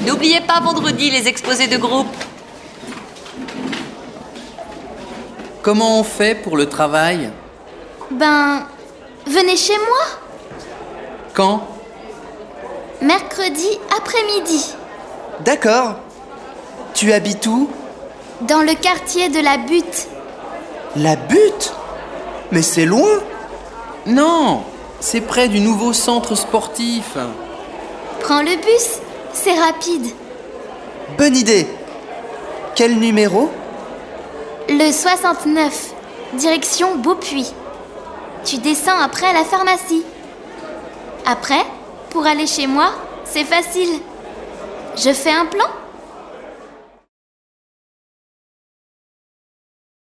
N'oubliez pas vendredi les exposés de groupe. Comment on fait pour le travail? Venez chez moi. Quand? Mercredi après-midi. D'accord. Tu habites où? Dans le quartier de la Butte. La Butte? Mais c'est loin. Non, c'est près du nouveau centre sportif. Prends le bus, c'est rapide. Bonne idée. Quel numéro? Le 69, direction Beaupuy. Tu descends après la pharmacie. Après, pour aller chez moi, c'est facile. Je fais un plan?